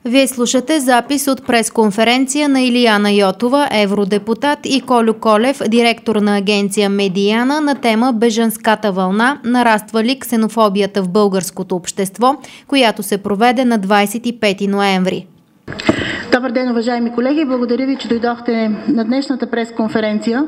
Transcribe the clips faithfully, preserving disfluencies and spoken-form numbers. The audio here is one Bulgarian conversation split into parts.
Вие слушате запис от пресконференция на Илияна Йотова, евродепутат, и Колю Колев, директор на агенция Медиана, на тема "Бежанската вълна. Нараства ли ксенофобията в българското общество", която се проведе на двадесет и пети ноември. Добър ден, уважаеми колеги! Благодаря ви, че дойдохте на днешната пресконференция.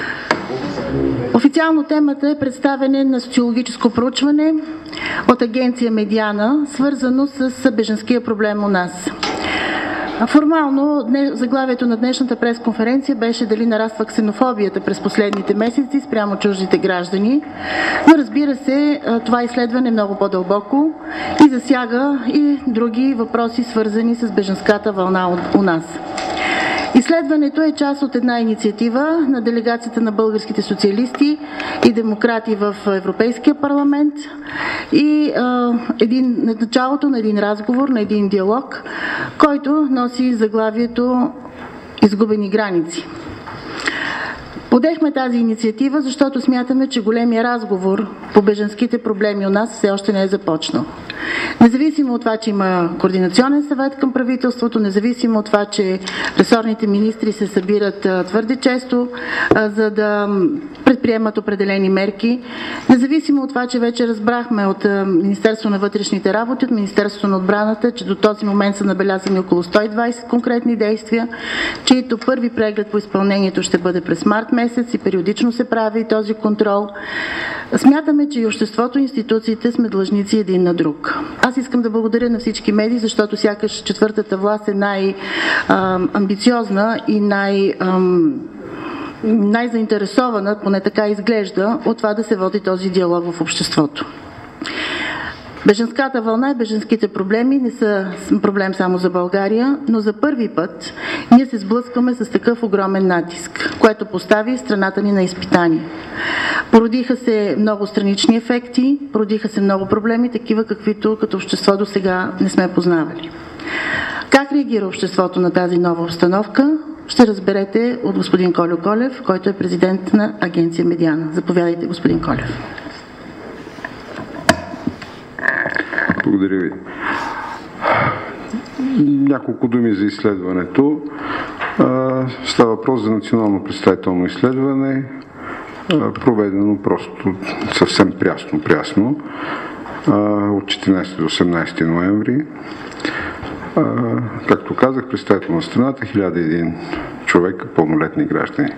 Официално темата е представяне на социологическо проучване от агенция Медиана, свързано с бежанския проблем у нас. Формално заглавието на днешната пресконференция беше дали нараства ксенофобията през последните месеци спрямо чуждите граждани, но разбира се, това изследване е много по-дълбоко и засяга и други въпроси, свързани с бежанската вълна у нас. Изследването е част от една инициатива на делегацията на българските социалисти и демократи в Европейския парламент и а, един, началото на един разговор, на един диалог, който носи заглавието "Изгубени граници". Подехме тази инициатива, защото смятаме, че големия разговор по бежанските проблеми у нас все още не е започнал. Независимо от това, че има координационен съвет към правителството, независимо от това, че ресорните министри се събират твърде често, за да предприемат определени мерки, независимо от това, че вече разбрахме от Министерството на вътрешните работи, от Министерството на отбраната, че до този момент са набелязани около сто и двадесет конкретни действия, чието първи преглед по изпълнението ще бъде през март месец и периодично се прави този контрол. Смятаме, че и обществото, и институциите сме длъжници един на друг. Аз искам да благодаря на всички медии, защото сякаш четвъртата власт е най-амбициозна и най- най-заинтересована, поне така изглежда, от това да се води този диалог в обществото. Бежанската вълна и бежанските проблеми не са проблем само за България, но за първи път ние се сблъскваме с такъв огромен натиск, което постави страната ни на изпитание. Породиха се много странични ефекти, породиха се много проблеми, такива каквито като общество до сега не сме познавали. Как реагира обществото на тази нова обстановка? Ще разберете от господин Колю Колев, който е президент на агенция Медиана. Заповядайте, господин Колев. Благодаря ви. Няколко думи за изследването. Става въпрос за национално представително изследване, проведено просто съвсем прясно, прясно от четиринадесети до осемнадесети ноември. Както казах, представител на страната хиляда и един човека, пълнолетни граждани.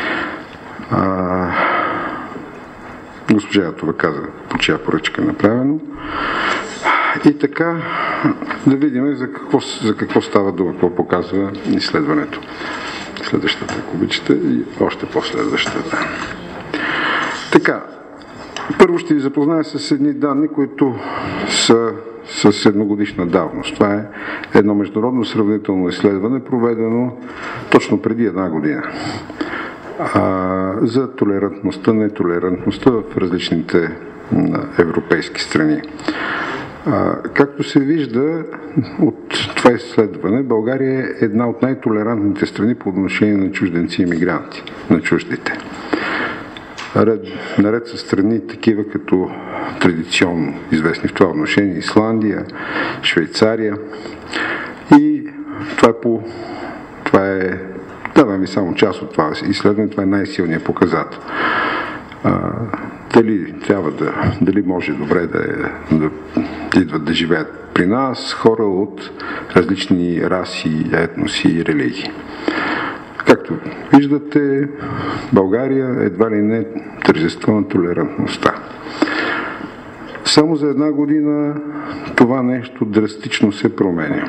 Госпожа Йотова каза по чия поръчка е направено. И така, да видим за какво, за какво става дума, какво показва изследването. Следващата, ако обичате, и още по-следващата. Така, първо ще ви запозная с едни данни, които са с едногодишна давност. Това е едно международно сравнително изследване, проведено точно преди една година. А, за толерантността, нетолерантността в различните европейски страни. А, както се вижда от това изследване, България е една от най-толерантните страни по отношение на чужденци и имигранти, на чуждите. Ред, наред с страни такива като традиционно известни в това отношение Исландия, Швейцария, и това е по това е давам ви само част от това изследване, това е най-силният показател. А, дали трябва да, дали може добре да, да, да идват да живеят при нас хора от различни раси, етноси и религии. Както виждате, България едва ли не тържество на толерантността. Само за една година това нещо драстично се променя.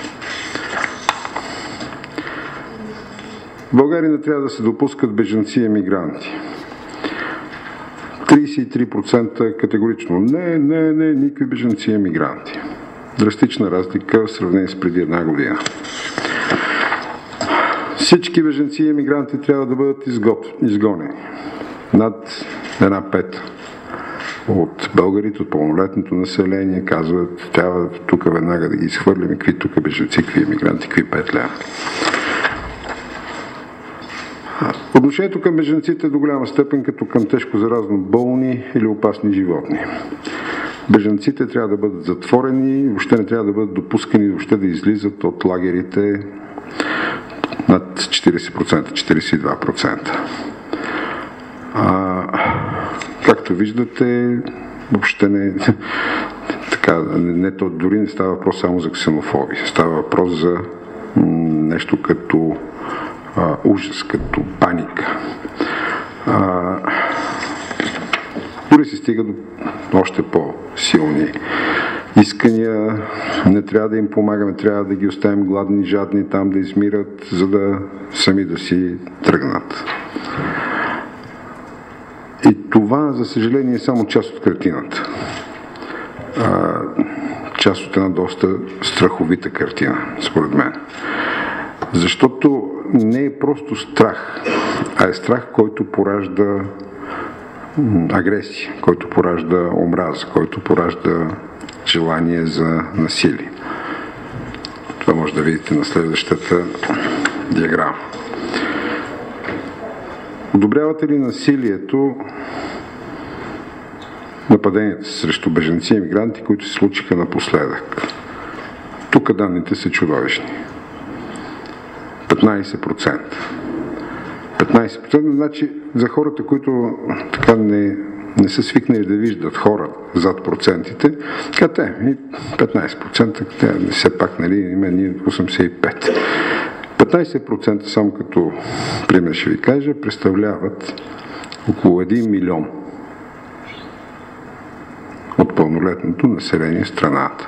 В България не трябва да се допускат бежанци и емигранти. тридесет и три процента категорично. Не, не, не, никакви бежанци и емигранти. Драстична разлика в сравнение с преди една година. Всички бежанци и емигранти трябва да бъдат изгонени. Над една пета от българите, от пълнолетното население казват, трябва тук веднага да ги изхвърлим, какви тук бежанци, какви емигранти, какви пет лева. Отношението към бежанците е до голяма степен като към тежко заразно болни или опасни животни. бежанците трябва да бъдат затворени, въобще не трябва да бъдат допускани въобще да излизат от лагерите над четирийсет процента, четирийсет и два процента. А, както виждате, въобще не, така, не, то дори не става въпрос само за ксенофобия, става въпрос за м, нещо като а, ужас, като паника. А, дори се стига до още по-силни искания. Не трябва да им помагаме, трябва да ги оставим гладни, жадни там да измират, за да сами да си тръгнат. И това, за съжаление, е само част от картината. А, част от една доста страховита картина, според мен. Защото не е просто страх, а е страх, който поражда агресия, който поражда омраза, който поражда желание за насилие. Това може да видите на следващата диаграма. Одобрявате ли насилието, нападенията срещу бежанци и емигранти, които се случиха напоследък? Тук данните са чудовищни. петнайсет процента. петнайсет процента, значи за хората, които така не, не са свикнали да виждат хора зад процентите, така те, петнайсет процента, те не все пак, нали, има ние осемдесет и пет. петнайсет процента, само като пример ще ви кажа, представляват около един милион от пълнолетното население в страната.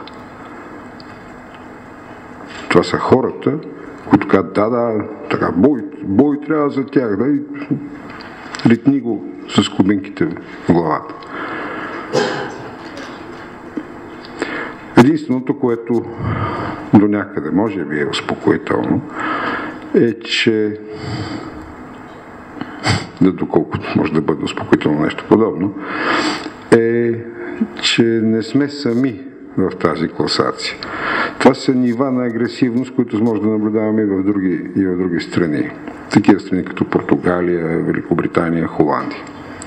Това са хората, които казват, да, да, така, бой, бой трябва за тях, да, и ритни го с кубинките в главата. Единственото, което до някъде може би е успокоително, е, че да, доколкото може да бъде успокоително нещо подобно, е, че не сме сами в тази класация. Това са нива на агресивност, които може да наблюдаваме и в други, и в други страни. Такива страни като Португалия, Великобритания, Холандия.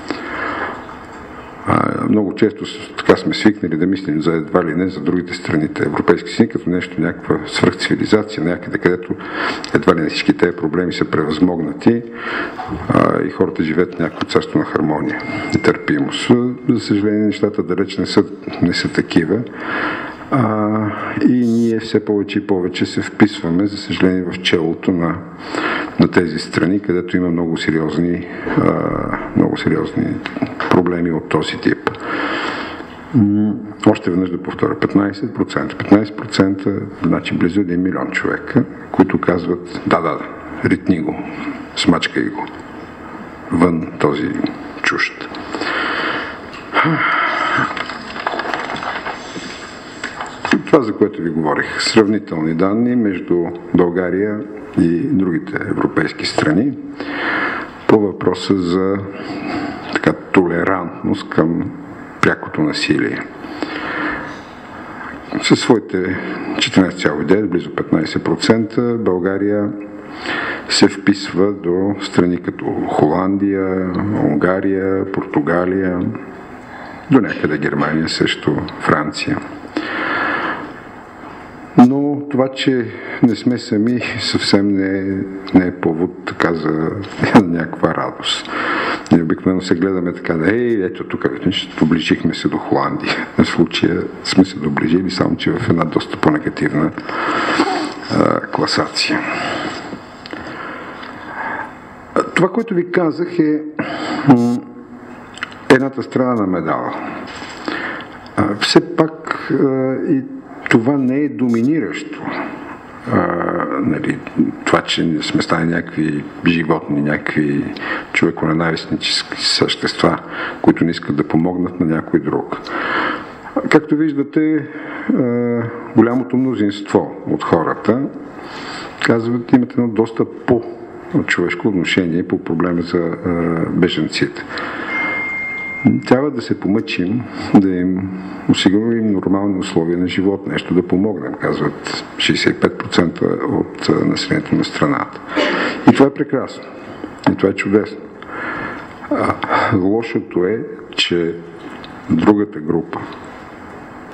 А, много често така сме свикнали да мислим за едва ли не за другите страните европейски страни, като нещо, някаква свръхцивилизация, някъде, където едва ли не всички тези проблеми са превъзмогнати а, и хората живеят в някакво царство на хармония и търпимост. За съжаление, нещата далеч не са, не са такива. А, и ние все повече и повече се вписваме, за съжаление, в челото на, на тези страни, където има много сериозни, а, много сериозни проблеми от този тип. Още веднъж да повторя, петнайсет процента. петнайсет процента, значи близо един милион човека, които казват, да, да, да, ритни го, смачкай го, вън този чужд. Това, за което ви говорих, сравнителни данни между България и другите европейски страни по въпроса за така толерантност към прякото насилие. Със своите четиринайсет цяло и девет, близо петнайсет процента, България се вписва до страни като Холандия, Унгария, Португалия, до някъде Германия, също Франция. Но това, че не сме сами, съвсем не е, не е повод така за някаква радост. Ние обикновено се гледаме така, да ей, ето тук доближихме се до Холандия. В случая сме се доближили, само че в една доста по-негативна а, класация. Това, което ви казах, е м- едната страна на медала. А, все пак а, и това не е доминиращо. А, нали, това, че не сме стали някакви животни, някакви човеконенавистнически същества, които не искат да помогнат на някой друг. Както виждате, а, голямото мнозинство от хората казват, имат едно доста по-човешко отношение по проблема за а, бежанците. Трябва да се помъчим, да им осигурим нормални условия на живот, нещо да помогнем, казват шейсет и пет процента от населението на страната. И това е прекрасно. И това е чудесно. А, лошото е, че другата група,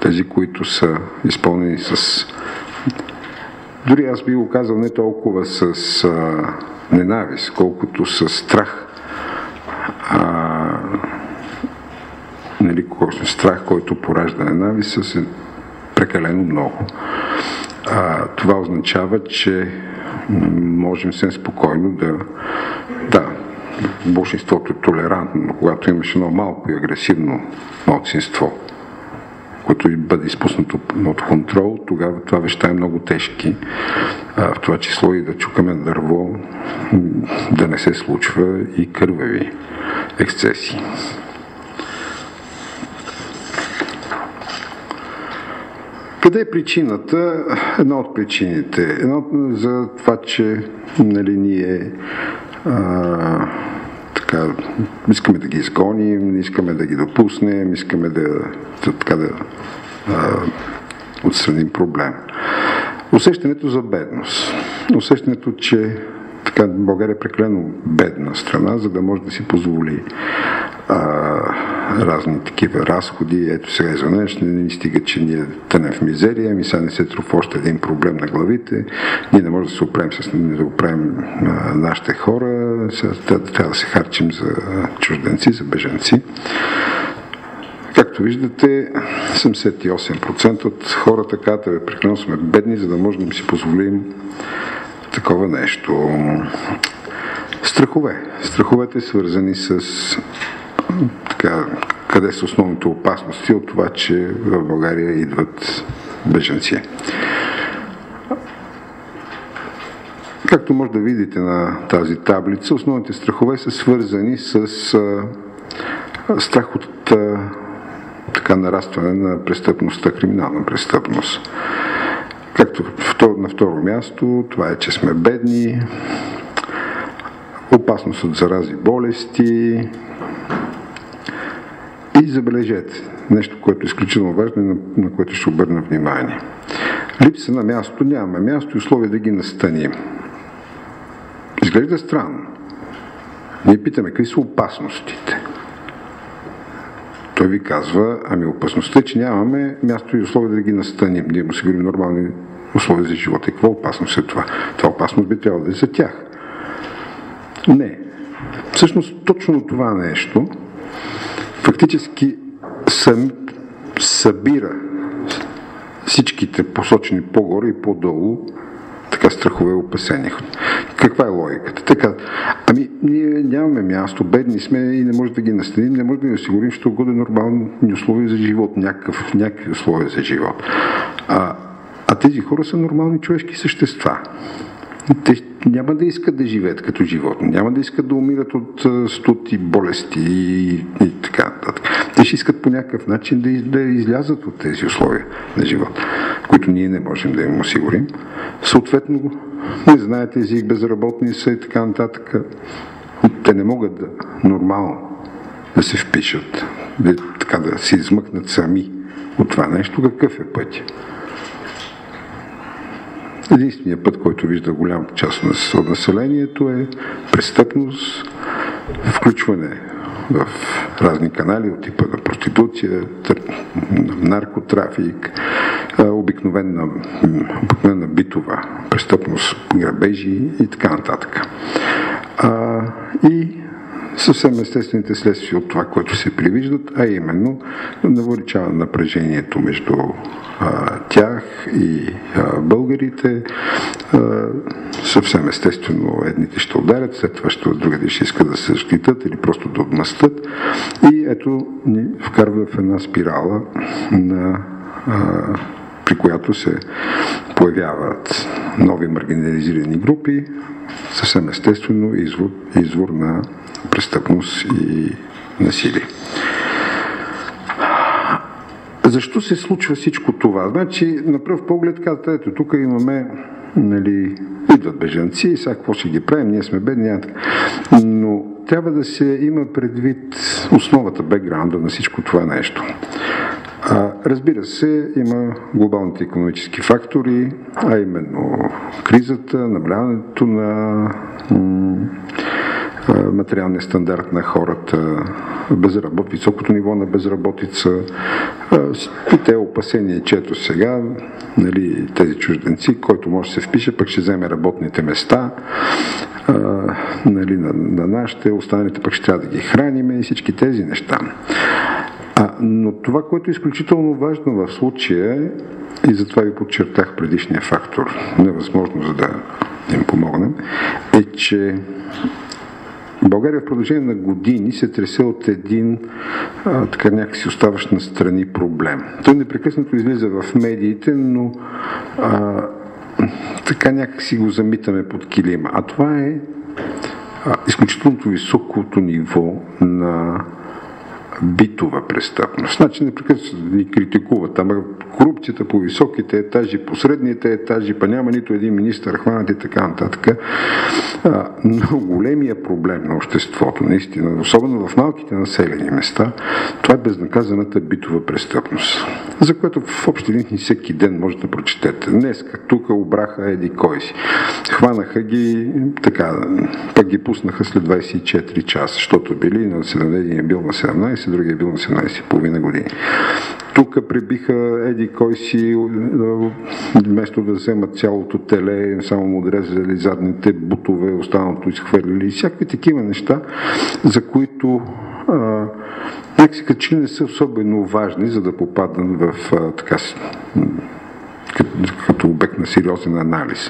тези, които са изпълнени с... Дори аз би го казал не толкова с а, ненавист, колкото с страх. А, нали, страх, който поражда ненавист, е прекалено много. А, това означава, че можем съвсем спокойно да... Да, болшинството е толерантно, но когато имаш едно малко и агресивно малцинство, което бъде изпуснато от контрол, тогава това веща е много тежки. А, в това число и да чукаме дърво, да не се случва и кървави ексцесии. Къде е причината? Една от причините. Една за това, че нали, ние а, така, искаме да ги изгоним, искаме да ги допуснем, искаме да, да, така, да а, отстраним проблем. Усещането за бедност. Усещането, че така, България е прекалено бедна страна, за да може да си позволи а, разни такива разходи. Ето сега изведнъж не ни стига, че ние тънем в мизерия, ми сега не се труфа още един проблем на главите. Ние не можем да се оправим с да оправим а, нашите хора. Сега трябва да се харчим за чужденци, за бежанци. Както виждате, седемдесет и осем процента от хората казват, прекалено сме бедни, за да можем да си позволим такова нещо. Страхове. Страховете свързани с така, къде са основните опасности от това, че в България идват бежанци. Както може да видите на тази таблица, основните страхове са свързани с а, страх от а, така нарастване на престъпността, криминална престъпност. Както на второ място, това е, че сме бедни, опасност от зарази болести и забележете, нещо, което е изключително важно и на, на което ще обърна внимание. Липса на място, нямаме място и условия да ги настаним. Изглежда странно. Ние питаме, какви са опасностите? Той ви казва, ами опасността е, че нямаме място и условия да ги настаним. Ние му осигурим нормални условия за живота. И какво опасност е това? Това опасност би трябвало да е за тях. Не. Всъщност точно това нещо фактически сам, събира всичките посочени по-горе и по-долу така страхове и опасения. Каква е логиката? Така, ами ние нямаме място, бедни сме и не може да ги настаним, не може да ги осигурим, ще годе нормални условия за живот, някакъв, някакви условия за живот. А, а тези хора са нормални човешки същества. Те няма да искат да живеят като животни, няма да искат да умират от студ и болести и, и така нататък. Те ще искат по някакъв начин да, из, да излязат от тези условия на живот, които ние не можем да им осигурим. Съответно, не знаете език, безработни са и така нататък. Те не могат да нормално да се впишат, да, така да се измъкнат сами от това нещо. Какъв е пътя? Единственият път, който вижда голяма част от населението е престъпност, включване в разни канали от типа на проституция, наркотрафик, обикновена, обикновена битова престъпност, грабежи и така нататък. А, и съвсем естествените следствия от това, което се привиждат, а именно навеличава напрежението между а, тях и а, българите. А, съвсем естествено едните ще ударят, след това ще другите ще искат да се защитат или просто да отмъстят. И ето ни вкарва в една спирала, на, а, при която се появяват нови маргинализирани групи, съвсем естествено извор, извор на престъпност и насилие. Защо се случва всичко това? Значи, на пръв поглед казвате, ето тук имаме, нали, идват бежанци и сега какво ще ги правим, ние сме бедни, няма така. Но трябва да се има предвид основата, бекграунда на всичко това нещо. А, разбира се, има глобалните икономически фактори, а именно кризата, намаляването на м- материалния стандарт на хората, безработ, високото ниво на безработица и те опасения, че ето сега, нали, тези чужденци, който може да се впише, пък ще вземе работните места а, нали, на, на нашите, останалите пък ще трябва да ги храним и всички тези неща. А, но това, което е изключително важно в случая е, и затова ви подчертах предишния фактор, невъзможно за да им помогнем, е, че България в продължение на години се тресе от един а, така някакси оставащ настрани проблем. Той непрекъснато излиза в медиите, но а, така някакси го замитаме под килима. А това е а, изключителното високото ниво на битова престъпност. Значи непрекъснато ни критикуват. Ама корупцията по високите етажи, по средните етажи, па няма нито един министър хванат и така нататък. А, но големия проблем на обществото, наистина, особено в малките населени места, това е безнаказаната битова престъпност, за което в общи линии всеки ден може да прочетете. Днеска тук обраха еди кой си. Хванаха ги, така, пък ги пуснаха след двайсет и четири часа, защото били на седемнайсет, един е бил на седемнайсет, другия е бил на седемнайсет и половина години. Тук прибиха еди кой си, вместо да вземат цялото теле, само му отрезали задните бутове, останалото изхвърлили и всякакви такива неща, за които а, някакси като че не са особено важни, за да попаднат в а, така като, като обект на сериозен анализ.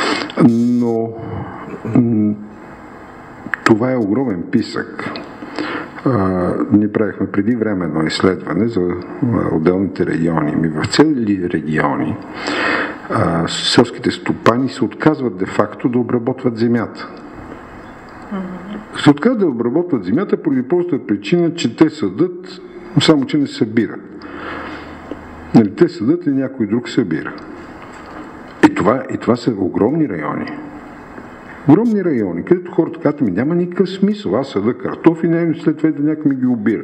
Но м- това е огромен писък. Uh, ние правихме преди време едно изследване за uh, отделните региони. Ми в цели региони uh, селските стопани се отказват де-факто да обработват земята. Mm-hmm. Се отказват да обработват земята поради простата причина, че те съдат, само че не събират. Нали, те съдат и някой друг събира. И това, и това са огромни райони. Огромни райони, където хората казват, ми няма никакъв смисъл. Аз съда картофи, не, след това да някой ми ги обира.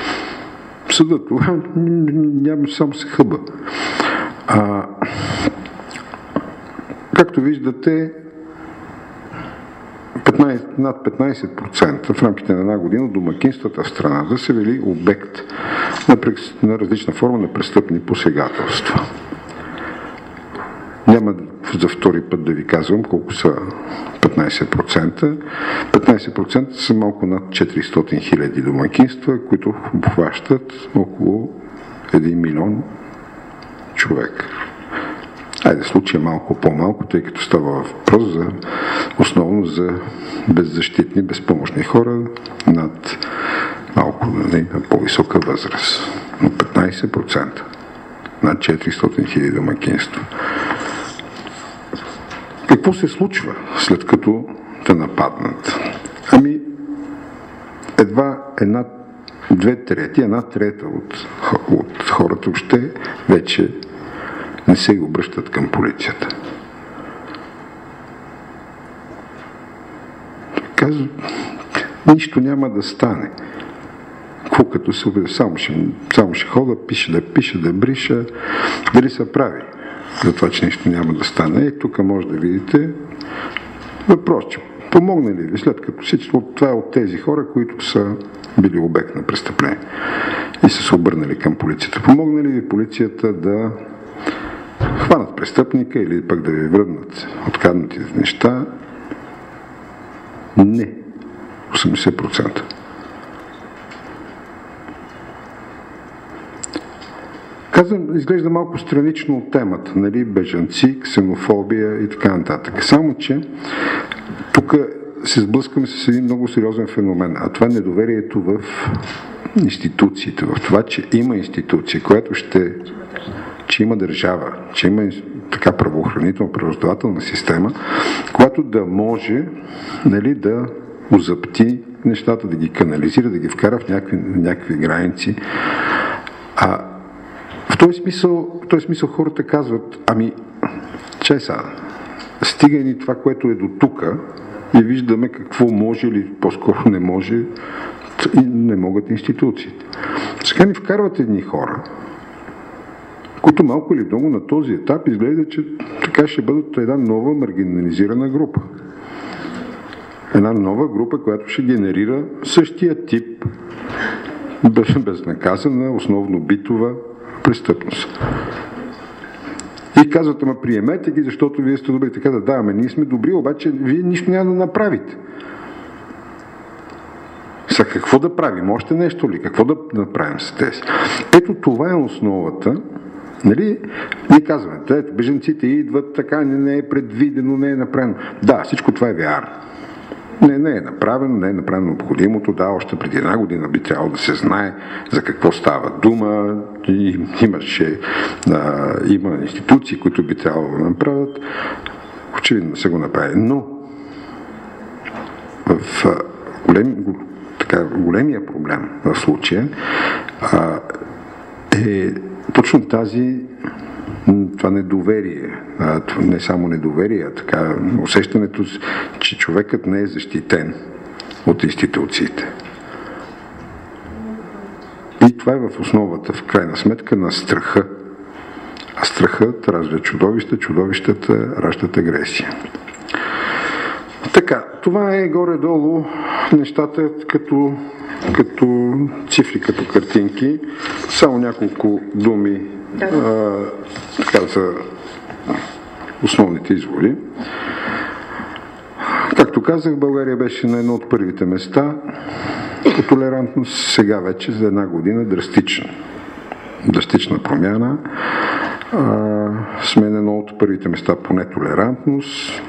Съда това няма, само се хъба. А, както виждате, петнайсет, над петнайсет процента в рамките на една година домакинствата в страната са били обект на, на различна форма на престъпни посегателства. Няма за втори път да ви казвам колко са петнайсет процента. петнайсет процента са малко над четиристотин хиляди домакинства, които обхващат около един милион човек. Айде, случай малко по-малко, тъй като става въпрос за, основно за беззащитни, безпомощни хора над малко на по-висока възраст. Но петнайсет процента над четиристотин хиляди домакинства. Какво се случва след като те нападнат? Ами, едва една, две трети, една трета от, от хората още вече не се обръщат към полицията. Казват, нищо няма да стане. Какво като се обиде? Само ще, само ще хода, пише да пише, да бриша, дали се прави за това, че нищо няма да стане. И тук може да видите въпрос, че помогне ли ви, след като всичко това е от тези хора, които са били обект на престъпление и са се обърнали към полицията. Помогне ли ви полицията да хванат престъпника или пък да ви върнат откраднатите неща? Не. осемдесет процента. Казвам, изглежда малко странично от темата, нали, бежанци, ксенофобия и така нататък. Само, че тук се сблъскаме с един много сериозен феномен, а това е недоверието в институциите, в това, че има институция, която ще, че има държава, че има така правоохранителна, правораздавателна система, която да може, нали, да озапти нещата, да ги канализира, да ги вкара в някакви, някакви граници. А в този смисъл, в този смисъл хората казват, ами, чай сега, стига ни това, което е до тука и виждаме какво може или по-скоро не може и не могат институциите. Сега ни вкарват едни хора, които малко или много на този етап изглежда, че така ще бъдат една нова маргинализирана група. Една нова група, която ще генерира същия тип безнаказана, основно битова престъпност. И казват, ама приемете ги, защото вие сте добри. Така да, да, ама ние сме добри, обаче вие нищо няма да направите. Са какво да правим? Още нещо ли? Какво да направим с тези? Ето това е основата. Нали? Ние казваме, ето, бежанците идват така, не е предвидено, не е направено. Да, всичко това е вярно. Не, не е направено, не е направено необходимото. Да, още преди една година би трябвало да се знае за какво става дума. И имаше, а, има институции, които би трябвало да направят. Очевидно се го направи. Но в голем, така, големия проблем в случая а, е точно тази това недоверие, не само недоверие, а така усещането, че човекът не е защитен от институциите. И това е в основата, в крайна сметка, на страха. А страхът ражда чудовища, чудовищата раждат агресия. Така, това е горе-долу нещата като, като цифри, като картинки. Само няколко думи да. а, така, за основните изводи. Както казах, България беше на едно от първите места по толерантност, сега вече за една година драстична. Драстична промяна. А, сме на едно от първите места по нетолерантност.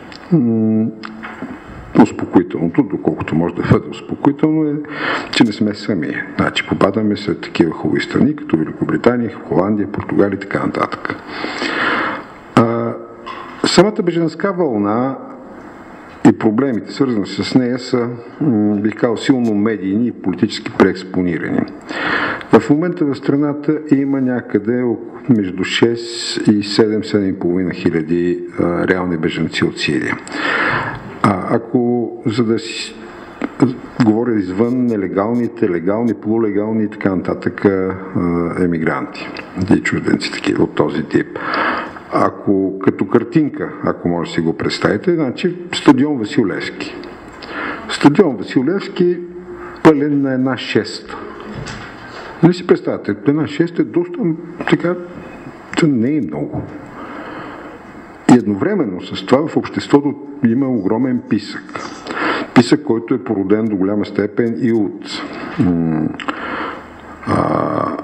Успокоителното, доколкото може да бъде успокоително, е, че не сме сами. Значи попадаме след такива хубави страни, като Великобритания, Холандия, Португалия и така нататък. А, самата бежанска вълна и проблемите, свързани с нея, са, бих казал, силно медийни и политически преекспонирани. В момента в страната има някъде между шест и седем-седем и половина хиляди реални бежанци от Сирия. А ако, за да си говоря извън нелегалните, легални, полулегални и така нататък емигранти и чужденци такива от този тип. Ако като картинка, ако може да си го представите, значи стадион Васил Левски. Стадион Васил Левски пълен на една шеста. Не си представяте, една шеста е доста така, не е много. И едновременно с това в обществото има огромен писък. Писък, който е породен до голяма степен и от м- а,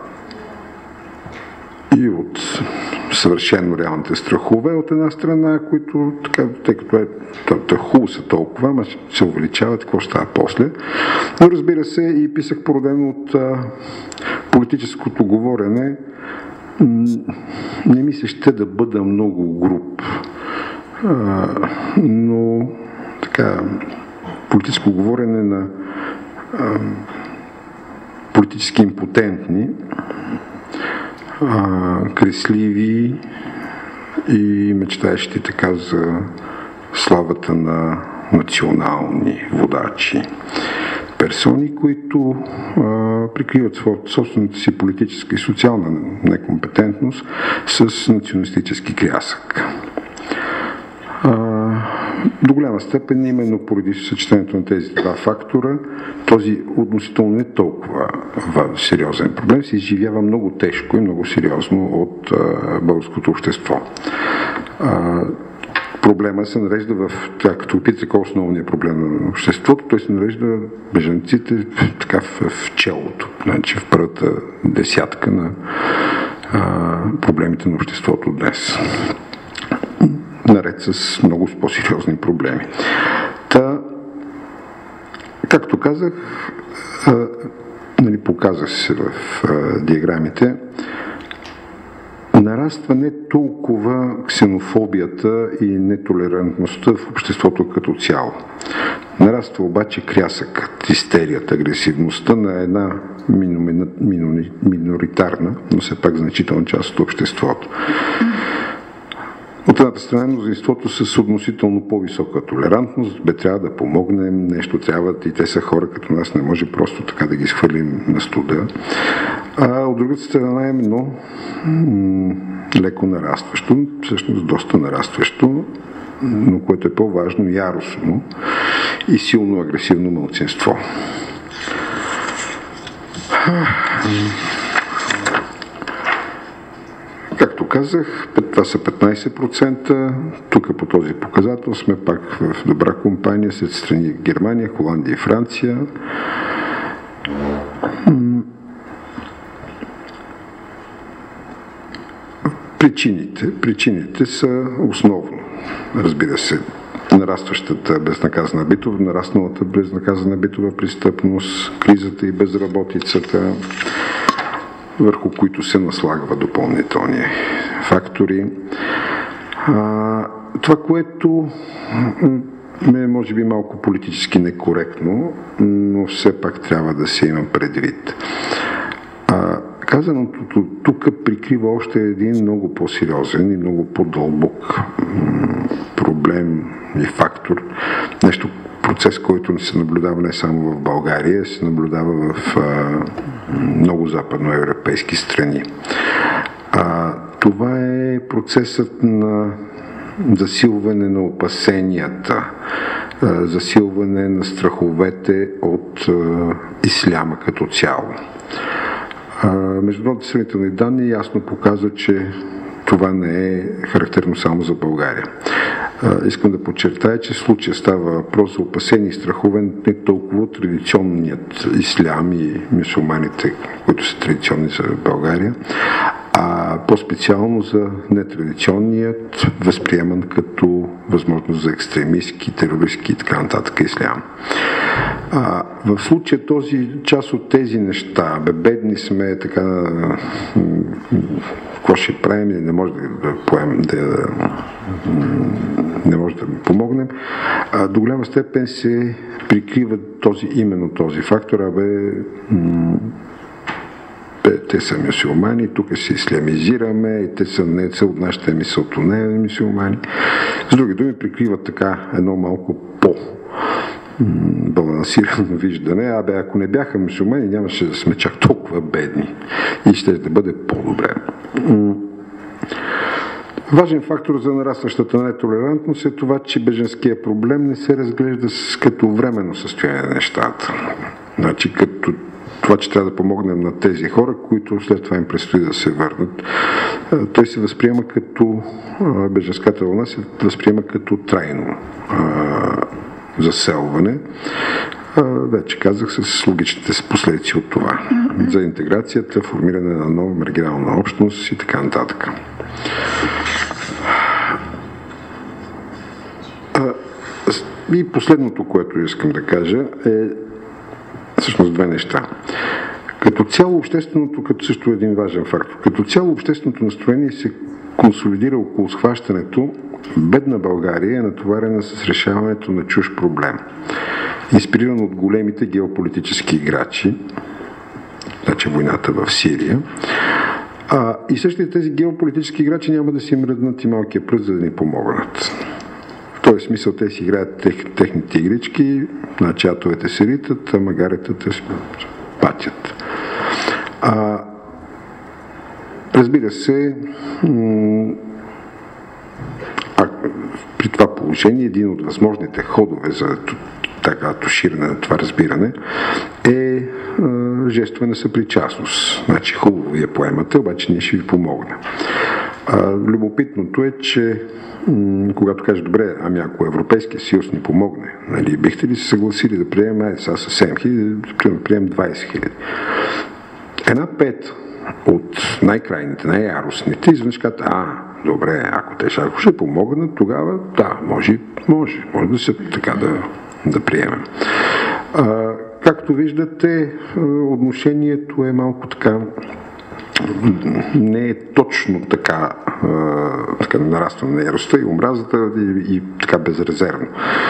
и от съвършено реалните страхове от една страна, които, така, тъй като е хубаво са толкова, ама се увеличават, какво става после. Но разбира се и писък породен от а, политическото говорене. Не ми се ще да бъда много груб, а, но така, политическо говорене на а, политически импотентни, а, кресливи и мечтаещи така за славата на национални водачи. Персони, които а, прикриват собствената си политическа и социална некомпетентност с националистически крясък. А, до голяма степен, именно поради съчетанието на тези два фактора, този относително не толкова сериозен проблем се изживява много тежко и много сериозно от а, българското общество. А, Проблема се нарежда в, така, като опитате какво основният проблем на обществото, той се нарежда бежанците така в, в челото, значи в първата десятка на а, проблемите на обществото днес. Наред с много по-сериозни проблеми. Та, както казах, а, нали, показах се в а, диаграмите, нараства не толкова ксенофобията и нетолерантността в обществото като цяло. Нараства обаче крясъкът, истерията, агресивността на една миноритарна, но все пак значителна част от обществото. От едната страна, мнозинството с относително по-висока толерантност, бе трябва да помогнем, нещо трябва, и те са хора като нас, не може просто така да ги схвърлим на студа. А от другата страна е именно м- леко нарастващо, всъщност доста нарастващо, но което е по-важно, яростно и силно агресивно малцинство. Както казах, това са петнайсет процента. Тук по този показател сме пак в добра компания след страни Германия, Холандия и Франция. Причините. Причините са основно, разбира се, нарастващата безнаказана битова, нарасналата безнаказана битова престъпност, кризата и безработицата, върху които се наслагва допълнителни фактори. А, това, което е може би малко политически некоректно, но все пак трябва да се има предвид. А, казаното тук прикрива още един много по-сериозен и много по-дълбок проблем и фактор. Нещо, процес, който не се наблюдава не само в България, се наблюдава в а, много западноевропейски страни. А, това е процесът на засилване на опасенията, а, засилване на страховете от а, исляма като цяло. Международните сравнителни данни ясно показват, че това не е характерно само за България. Искам да подчертая, че в случая става въпрос за опасение и страхове не толкова традиционният ислям и мюсюлманите, които са традиционни за България, а по-специално за нетрадиционният, възприеман като възможност за екстремистски, терористски и така нататък ислям. А, в случая този част от тези неща, бе, бедни сме, така, какво ще правим, не може да поемем, да, не може да помогнем, а, до голяма степен се прикрива този, именно този фактор, а бе, те са мюсюлмани, тук се ислямизираме и те са, не са от нашите мисълто, не е мюсюлмани. С други думи, прикриват така едно малко по балансирано виждане. Абе, ако не бяха мюсюлмани, нямаше да сме чак толкова бедни и ще да бъде по-добре. Важен фактор за нарастващата нетолерантност е това, че бежанския проблем не се разглежда като временно състояние на нещата. Значи, като това, че трябва да помогнем на тези хора, които след това им предстои да се върнат. Той се възприема като, бежанската вълна се възприема като трайно заселване. Вече казах, с логичните последици от това. За интеграцията, формиране на нова маргинална общност и така нататък. И последното, което искам да кажа, е всъщност две неща. Като цяло общественото, като също е един важен фактор, като цяло общественото настроение се консолидира около схващането, бедна България е натоварена с решаването на чужд проблем, инспириран от големите геополитически играчи, значи войната в Сирия, а, и същите тези геополитически играчи няма да си им ръднат и малкия пръст, за да ни помогнат. В този смисъл те си играят тех, техните игрички, на чатовете се ритат, а магаретата се патят. А, разбира се, м- а, при това положение един от възможните ходове за така туширане на това разбиране е а, жестове на съпричастност. Значи хубаво я поемате, обаче ние ще ви помогнем. А, любопитното е, че м- когато кажа, добре, ами ако Европейския съюз ни помогне, нали, бихте ли се съгласили да приемем, айде сега са седем хиляди, да приемем двайсет хиляди. Една пет от най-крайните, най-яростните, изведнъж казват, а, добре, ако те ще, ако ще помогнат, тогава да, може, може, може да се така да, да приемем. А, както виждате, отношението е малко така, не е точно така, така нарастване на яростта и омразата и, и така безрезервно.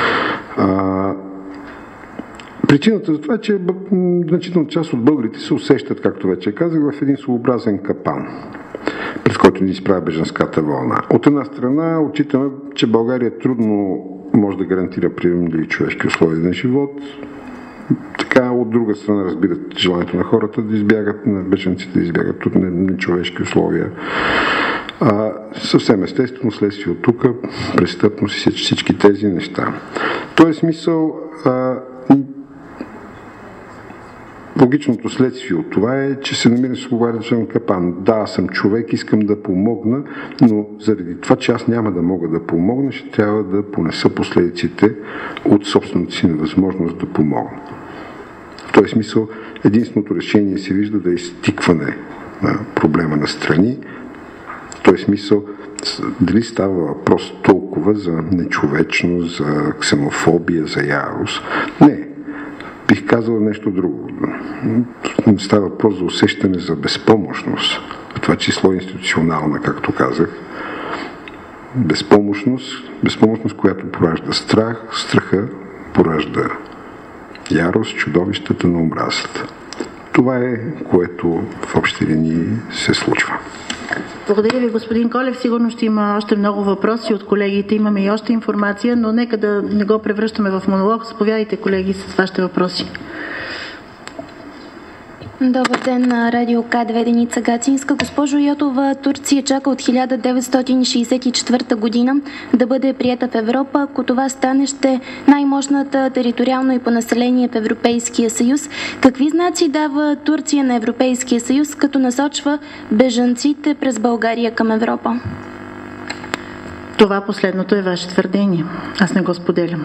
А, причината за това е, че значителна част от българите се усещат, както вече казах, в един своеобразен капан, пред който ни изправя бежанската вълна. От една страна отчитаме, че България трудно може да гарантира приемливи човешки условия на живот. Така, от друга страна, разбират желанието на хората да избягат, на бежанците да избягат от нечовешки условия. А, съвсем естествено, следствие от тук, престъпност и всички тези неща. В този смисъл, а, логичното следствие от това е, че се намира в свободен капан. Да, аз съм човек, искам да помогна, но заради това, че аз няма да мога да помогна, ще трябва да понеса последиците от собствената си невъзможност да помогна. В този смисъл, единственото решение се вижда да е изтикване на проблема на страни. В този смисъл, дали става въпрос толкова за нечовечност, за ксенофобия, за ярост? Не. Бих казал нещо друго. Не става въпрос за усещане за безпомощност. В това число институционална, както казах. Безпомощност, безпомощност, която поражда страх, страха поражда ярост, чудовищата на омразата. Това е, което в общи линии се случва. Благодаря ви, господин Колев. Сигурно ще има още много въпроси от колегите. Имаме и още информация, но нека да не го превръщаме в монолог. Заповядайте, колеги, с вашите въпроси. Добър ден на Радио К две, Деница Гацинска. Госпожо Йотова, Турция чака от хиляда деветстотин шейсет и четвърта година да бъде приета в Европа. Ако това стане, ще най-мощната териториално и по население в Европейския съюз. Какви знаци дава Турция на Европейския съюз, като насочва бежанците през България към Европа? Това последното е ваше твърдение. Аз не го споделям.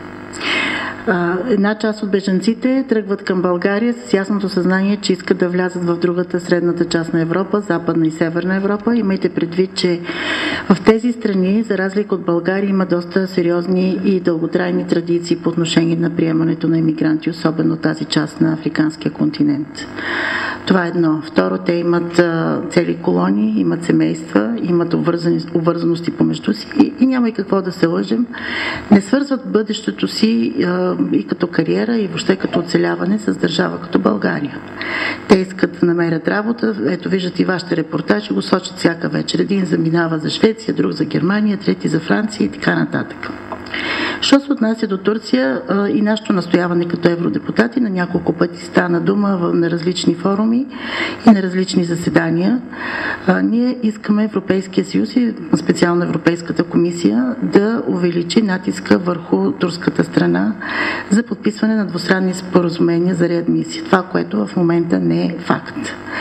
Една част от бежанците тръгват към България с ясното съзнание, че искат да влязат в другата, средната част на Европа, Западна и Северна Европа. Имайте предвид, че в тези страни, за разлика от България, има доста сериозни и дълготрайни традиции по отношение на приемането на имигранти, особено тази част на африканския континент. Това е едно. Второ, те имат цели колонии, имат семейства, имат обвързаности помежду си и, и няма и какво да се лъжем. Не свързват бъдещето си и като кариера, и въобще като оцеляване с държава като България. Те искат да намерят работа. Ето, виждате и вашите репортажи, го сочат всяка вечер. Един заминава за Швеция, друг за Германия, трети за Франция и така нататък. Що се отнася до Турция и нашето настояване като евродепутати, на няколко пъти стана дума на различни форуми и на различни заседания. Ние искаме Европейския съюз и специално Европейската комисия да увеличи натиска върху турската страна за подписване на двустранни споразумения за реадмисия. Това, което в момента не е факт.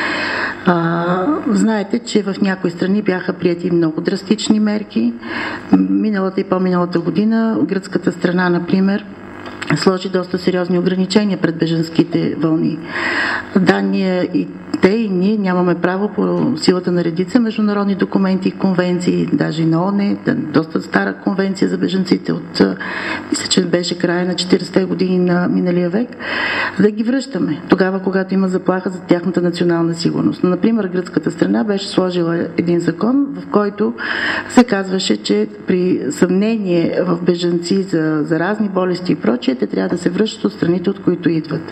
А, знаете, че в някои страни бяха приети много драстични мерки. Миналата и по-миналата година гръцката страна, например, сложи доста сериозни ограничения пред бежанските вълни. Да, ние и те и ние нямаме право по силата на редица международни документи и конвенции, даже и на ООН, доста стара конвенция за бежанците от, мисля, че беше края на четиридесетте години на миналия век, да ги връщаме тогава, когато има заплаха за тяхната национална сигурност. Но, например, гръцката страна беше сложила един закон, в който се казваше, че при съмнение в бежанци за заразни болести и прочие, те трябва да се връщат от страните, от които идват.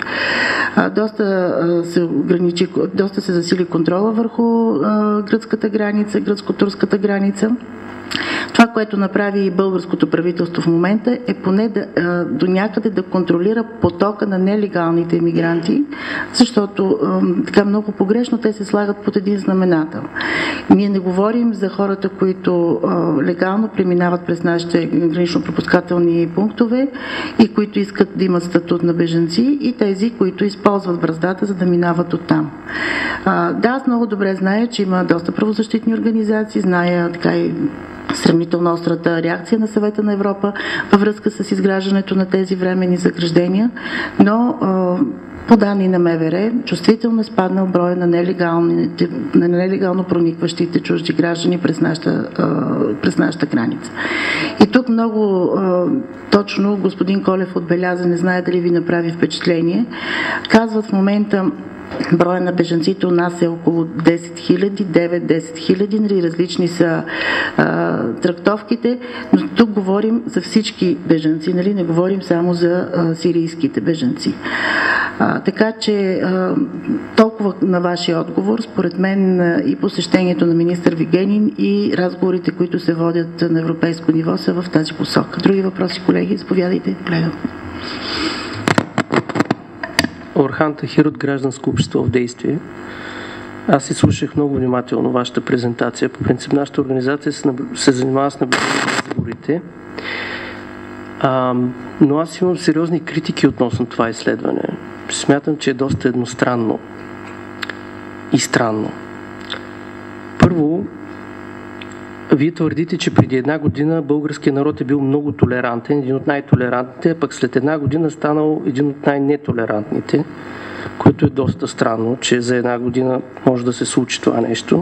Доста се ограничи, доста се засили контрола върху гръцката граница, гръцко-турската граница. Това, което направи и българското правителство в момента, е поне да, до някъде да контролира потока на нелегалните емигранти, защото така много погрешно те се слагат под един знаменател. Ние не говорим за хората, които легално преминават през нашите гранично-пропускателни пунктове и които искат да имат статут на бежанци, и тези, които използват браздата, за да минават оттам. Да, аз много добре зная, че има доста правозащитни организации, зная така и сравнително острата реакция на Съвета на Европа във връзка с изграждането на тези временни заграждения, но по данни на МВР чувствително е спаднал броя на, на нелегално проникващите чужди граждани през нашата, през нашата граница. И тук много точно господин Колев отбеляза, не знае дали ви направи впечатление, казват в момента броя на бежанците у нас е около десет хиляди, девет-десет хиляди, нали, различни са а, трактовките, но тук говорим за всички бежанци, нали, не говорим само за а, сирийските бежанци. А, така че а, толкова на вашия отговор, според мен а, и посещението на министър Вигенин и разговорите, които се водят на европейско ниво, са в тази посока. Други въпроси, колеги? Заповядайте, колега. Орхан Тахир от Гражданско общество в действие. Аз си слушах много внимателно вашата презентация. По принцип, нашата организация се, наб... се занимава с наблюдение на изборите. А, но аз имам сериозни критики относно това изследване. смятам, че е доста едностранно и странно. Първо, вие твърдите, че преди една година българският народ е бил много толерантен, един от най-толерантните, а пък след една година станал един от най-нетолерантните, което е доста странно, че за една година може да се случи това нещо.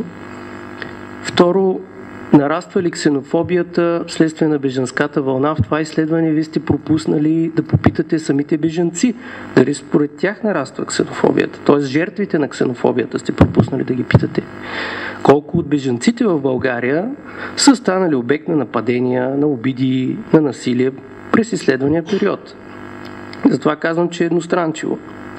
Второ, нараства ли ксенофобията вследствие на бежанската вълна? В това изследване вие сте пропуснали да попитате самите бежанци, дали според тях нараства ксенофобията. Т.е. жертвите на ксенофобията сте пропуснали да ги питате. Колко от бежанците в България са станали обект на нападения, на обиди, на насилие през изследвания период? Затова казвам, че е едностранчиво.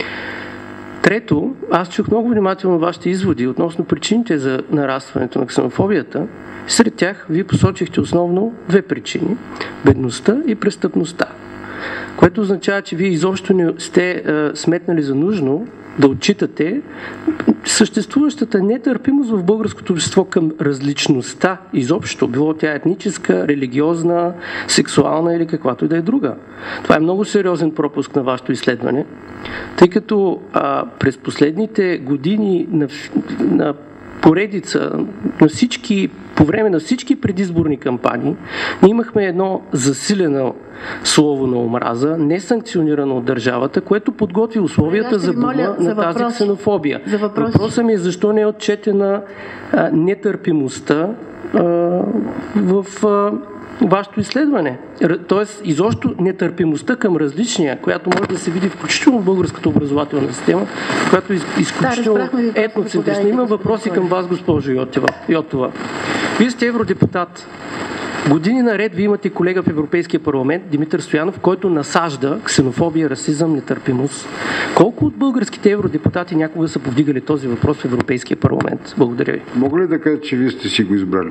Трето, аз чух много внимателно вашите изводи относно причините за нарастването на ксенофобията. Сред тях вие посочихте основно две причини – бедността и престъпността, което означава, че вие изобщо не сте е, сметнали за нужно да отчитате съществуващата нетърпимост в българското общество към различността, изобщо, било тя етническа, религиозна, сексуална или каквато и да е друга. Това е много сериозен пропуск на вашето изследване, тъй като а, през последните години на, на поредица на всички, по време на всички предизборни кампании, ние имахме едно засилено слово на омраза, несанкционирано от държавата, което подготви условията за бума на тази ксенофобия. Въпросът ми е защо не е отчетена а, нетърпимостта а, в а, вашето изследване. Тоест, изобщо нетърпимостта към различния, която може да се види включително в българската образователна система, която е изключително да, етноцентрична. Има въпроси към вас, госпожо Йотова. Вие сте евродепутат. Години наред вие имате колега в Европейския парламент, Димитър Стоянов, който насажда ксенофобия, расизъм, нетърпимост. Колко от българските евродепутати някога са повдигали този въпрос в Европейския парламент? Благодаря ви. Мога ли да кажа, че вие сте си го избрали?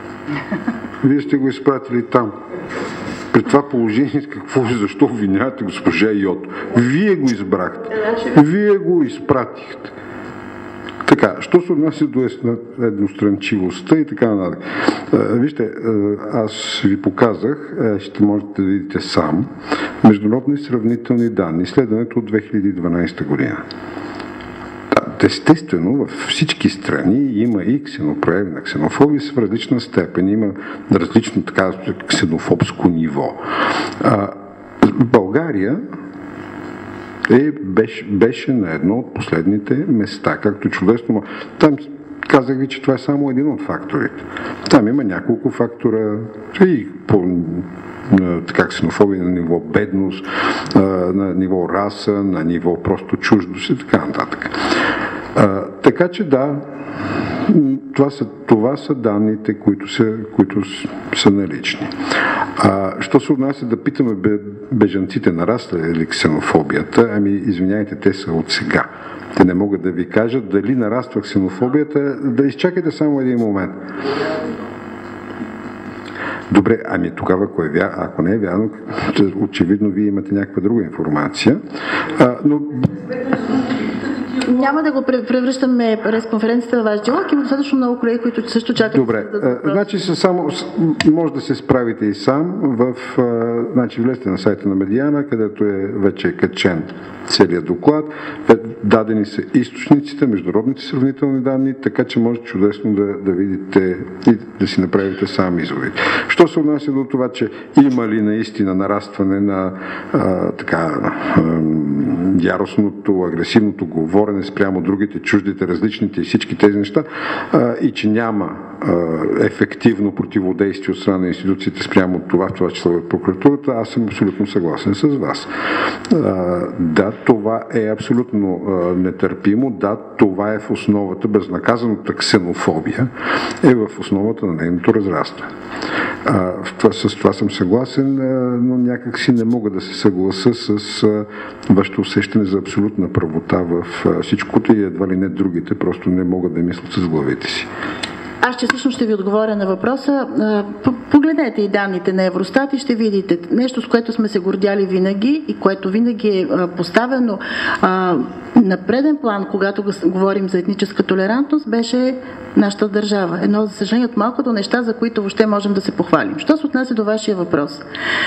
Вие сте го изпратили там. При това положение, какво, защо обвинявате госпожа Йото? Вие го избрахте. Вие го изпратихте. Така, що се отнася до едностранчивостта и така нататък. Вижте, аз ви показах, ще можете да видите сам, международни сравнителни данни, изследването от две хиляди и дванадесета година. Естествено, във всички страни има и ксенопрояви на ксенофобия в различна степен. Има различно така ксенофобско ниво. А, България е, беше, беше на едно от последните места, както чудесно. Там казах ви, че това е само един от факторите. Там има няколко фактора и по така ксенофобия на ниво бедност, на ниво раса, на ниво просто чуждост и така нататък. А, така че да, това са, това са данните, които са, които са налични. А, що се отнася да питаме бежанците, нараства ли ксенофобията? Ами, извиняйте, те са от сега. Те не могат да ви кажат дали нараства ксенофобията. Да изчакайте само един момент. Добре, ами тогава, ако, е вя... ако не е вярно, очевидно вие имате някаква друга информация. А, но... Няма да го превръщаме през конференцията във ваш диалог. Има достатъчно много колеги, които също чакат. Добре, да дадат въпрос. Значи само, може да се справите и сам. В, значи влезте на сайта на Медиана, където е вече качен целият доклад. Дадени са източниците, международните сравнителни данни, така че може чудесно да, да видите и да си направите сам изводи. Що се отнася до това, че има ли наистина нарастване на а, така а, яростното, агресивното говорене спрямо другите, чуждите, различните и всички тези неща, а, и че няма а, ефективно противодействие от страна на институциите спрямо това, това число от прокуратурата, аз съм абсолютно съгласен с вас. А, да, това е абсолютно а, нетърпимо, да, това е в основата, безнаказаната ксенофобия е в основата на нейното разрастване. А, това, с това съм съгласен, а, но някак си не мога да се съгласа с а, вашето усещане за абсолютна правота в а, всичкото и едва ли не другите, просто не могат да мислят с главите си. Аз частично ще ви отговоря на въпроса. Погледнете и данните на Евростат и ще видите нещо, с което сме се гордяли винаги и което винаги е поставено на преден план, когато говорим за етническа толерантност, беше нашата държава. Едно, за съжаление, от малкото неща, за които въобще можем да се похвалим. Що се отнася до вашия въпрос?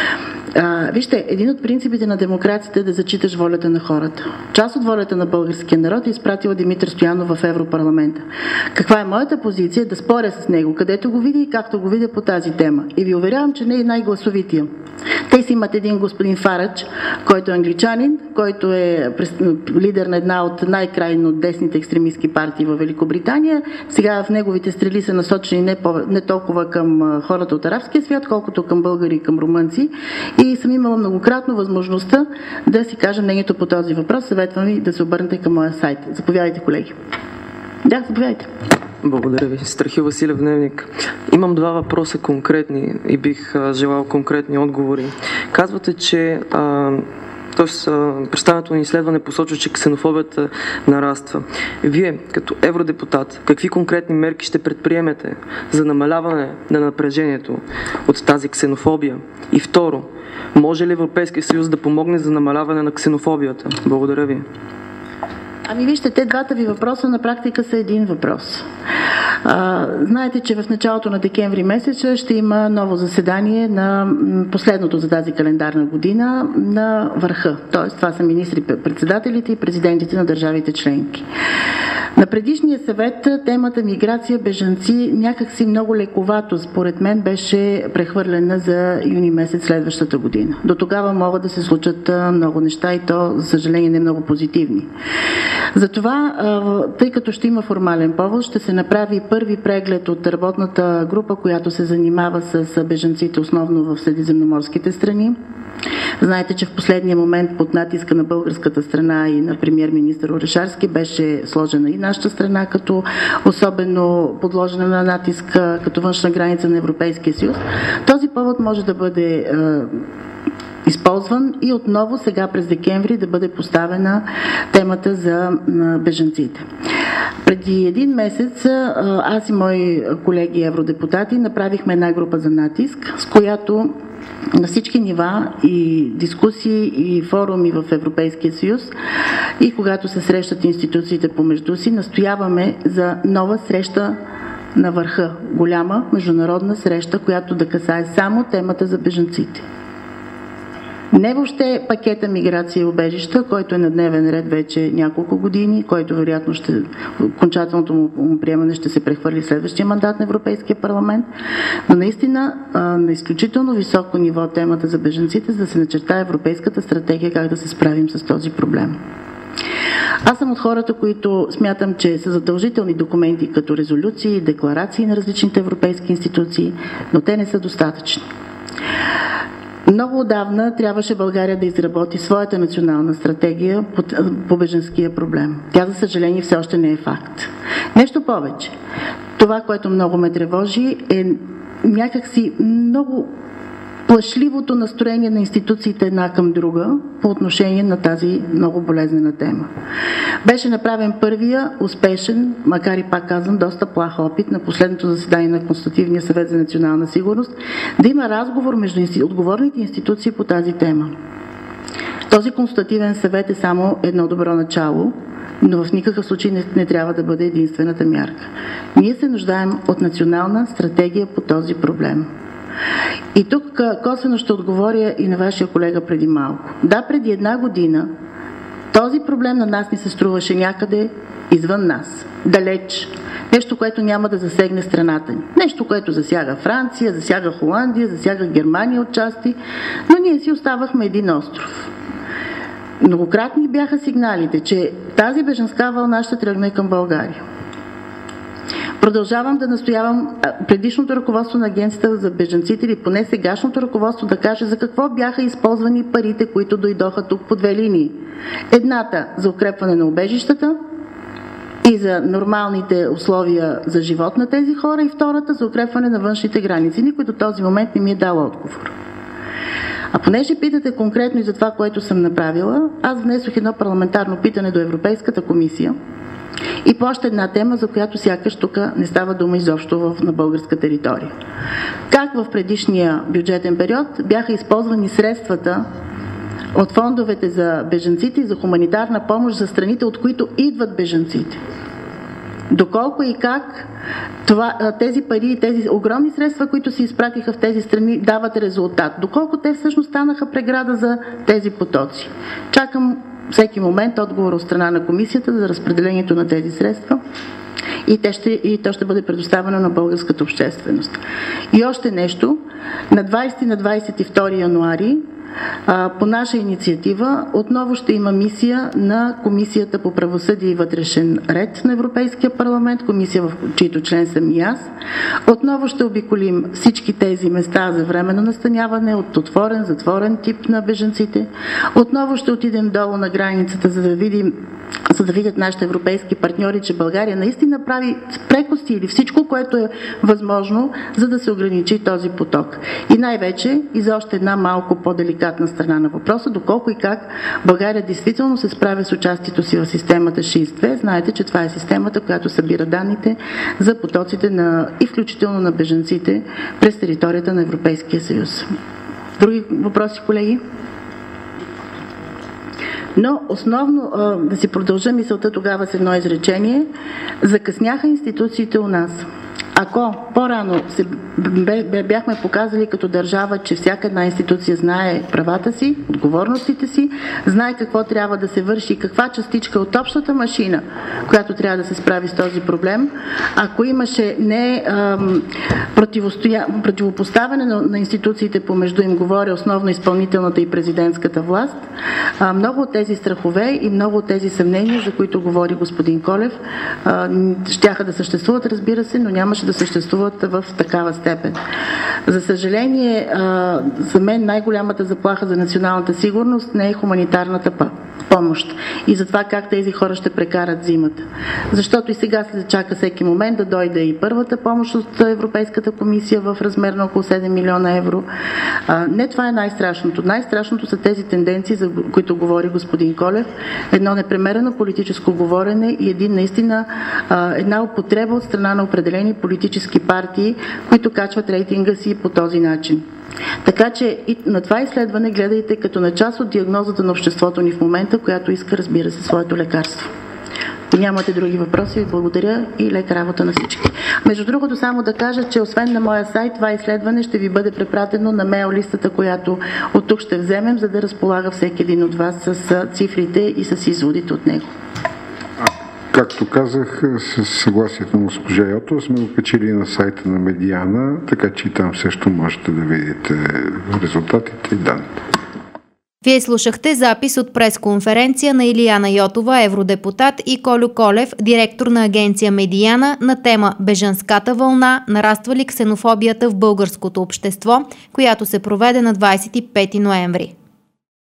А, вижте, един от принципите на демокрацията е да зачиташ волята на хората. Част от волята на българския народ е изпратила Димитър Стоянов в Европарламента. Каква е моята позиция? Да споря с него, където го видя и както го видя по тази тема. И ви уверявам, че не е най-гласовития. Те си имат един господин Фарадж, който е англичанин, който е лидер на една от най-крайно десните екстремистски партии в Великобритания. Сега в неговите стрели са насочени не, по, не толкова към хората от арабския свят, колкото към българи и към румънци. И съм имала многократно възможността да си кажа мнението по този въпрос. Съветвам ви да се обърнете към моя сайт. Заповядайте, колеги. Да, заповядайте. Благодаря ви. Страхил Василев, Дневник. Имам два въпроса конкретни и бих а, желал конкретни отговори. Казвате, че а, Тоест, представянето на изследване посочва, че ксенофобията нараства. Вие, като евродепутат, какви конкретни мерки ще предприемете за намаляване на напрежението от тази ксенофобия? И второ, може ли Европейския съюз да помогне за намаляване на ксенофобията? Благодаря ви. Ами вижте, те двата ви въпроса на практика са един въпрос. А, знаете, че в началото на декември месеца ще има ново заседание на последното за тази календарна година на върха. Тоест, това са министри-председателите и президентите на държавите членки. На предишния съвет темата миграция, бежанци някакси много лековато, според мен, беше прехвърлена за юни месец следващата година. До тогава могат да се случат много неща и то, за съжаление, не много позитивни. Затова, тъй като ще има формален повод, ще се направи първи преглед от работната група, която се занимава с бежанците, основно в средиземноморските страни. Знаете, че в последния момент под натиска на българската страна и на премиер-министър Орешарски беше сложена и нашата страна като особено подложена на натиск като външна граница на Европейския съюз. Този повод може да бъде е, използван и отново сега през декември да бъде поставена темата за бежанците. Преди един месец аз и мои колеги евродепутати направихме една група за натиск, с която на всички нива и дискусии и форуми в Европейския съюз и когато се срещат институциите помежду си, настояваме за нова среща на върха, голяма международна среща, която да касае само темата за бежанците. Не въобще пакета миграция и убежища, който е на дневен ред вече няколко години, който вероятно ще, окончателното му приемане ще се прехвърли в следващия мандат на Европейския парламент, но наистина на изключително високо ниво темата за бежанците, за да се начертае европейската стратегия как да се справим с този проблем. Аз съм от хората, които смятам, че са задължителни документи като резолюции и декларации на различните европейски институции, но те не са достатъчни. Много отдавна трябваше България да изработи своята национална стратегия по, по бежанския проблем. Тя, за съжаление, все още не е факт. Нещо повече. Това, което много ме тревожи, е някакси много плашливото настроение на институциите една към друга по отношение на тази много болезнена тема. Беше направен първия успешен, макар и пак казвам, доста плах опит на последното заседание на Консултативния съвет за национална сигурност да има разговор между отговорните институции по тази тема. Този консултативен съвет е само едно добро начало, но в никакъв случай не, не трябва да бъде единствената мярка. Ние се нуждаем от национална стратегия по този проблем. И тук косвено ще отговоря и на вашия колега преди малко. Да, преди една година този проблем на нас ни се струваше някъде извън нас, далеч. Нещо, което няма да засегне страната ни. Нещо, което засяга Франция, засяга Холандия, засяга Германия отчасти, но ние си оставахме един остров. Многократни бяха сигналите, че тази бежанска вълна ще тръгне към България. Продължавам да настоявам предишното ръководство на агенцията за бежанците или поне сегашното ръководство да каже за какво бяха използвани парите, които дойдоха тук по две линии. Едната за укрепване на убежищата и за нормалните условия за живот на тези хора и втората за укрепване на външните граници. Никой до този момент не ми е дал отговор. А понеже питате конкретно и за това, което съм направила, аз внесох едно парламентарно питане до Европейската комисия и по още една тема, за която сякаш тук не става дума изобщо в, на българска територия. Как в предишния бюджетен период бяха използвани средствата от фондовете за бежанците и за хуманитарна помощ за страните, от които идват бежанците? Доколко и как това, тези пари и тези огромни средства, които се изпратиха в тези страни, дават резултат. Доколко те всъщност станаха преграда за тези потоци. Чакам всеки момент отговор от страна на комисията за разпределението на тези средства и, те ще, и то ще бъде предоставено на българската общественост. И още нещо, на двадесети на двадесет и втори януари по наша инициатива отново ще има мисия на Комисията по правосъдие и вътрешен ред на Европейския парламент, комисия, в чийто член съм и аз. Отново ще обиколим всички тези места за временно настаняване от отворен, затворен тип на бежанците. Отново ще отидем долу на границата, за да видим за да видят нашите европейски партньори, че България наистина прави прекости или всичко, което е възможно, за да се ограничи този поток. И най-вече и за още една малко по-деликатна страна на въпроса, доколко и как България действително се справя с участието си в системата шест две. Знаете, че това е системата, която събира данните за потоците на, и включително на бежанците през територията на Европейския съюз. Други въпроси, колеги? Но основно, да си продължа мисълта тогава с едно изречение, закъсняха институциите у нас. Ако по-рано се бяхме показали като държава, че всяка една институция знае правата си, отговорностите си, знае какво трябва да се върши, каква частичка от общата машина, която трябва да се справи с този проблем, ако имаше не ам, противостоя... противопоставяне на, на институциите помежду им, говоря основно изпълнителната и президентската власт, а, много от тези страхове и много от тези съмнения, за които говори господин Колев, а, щяха да съществуват, разбира се, но нямаше да съществуват в такава степен. За съжаление, за мен най-голямата заплаха за националната сигурност не е хуманитарната помощ и за това как тези хора ще прекарат зимата. Защото и сега се чака всеки момент да дойде и първата помощ от Европейската комисия в размер на около седем милиона евро. Не това е най-страшното. Най-страшното са тези тенденции, за които говори господин Колев. Едно непремерено политическо говорене и един наистина една употреба от страна на определени политически партии, които качват рейтинга си по този начин. Така че и на това изследване гледайте като на част от диагнозата на обществото ни в момента, която иска, разбира се, своето лекарство. Ако нямате други въпроси, благодаря и лека работа на всички. Между другото, само да кажа, че освен на моя сайт, това изследване ще ви бъде препратено на мейл листата, която от тук ще вземем, за да разполага всеки един от вас с цифрите и с изводите от него. Както казах, с съгласието на госпожа Йотова сме го качили на сайта на Медиана, така че и там също можете да видите резултатите и данните. Вие слушахте запис от пресконференция на Илияна Йотова, евродепутат, и Колю Колев, директор на агенция Медиана, на тема "Бежанската вълна, нараства ли ксенофобията в българското общество", която се проведе на двадесет и пети ноември.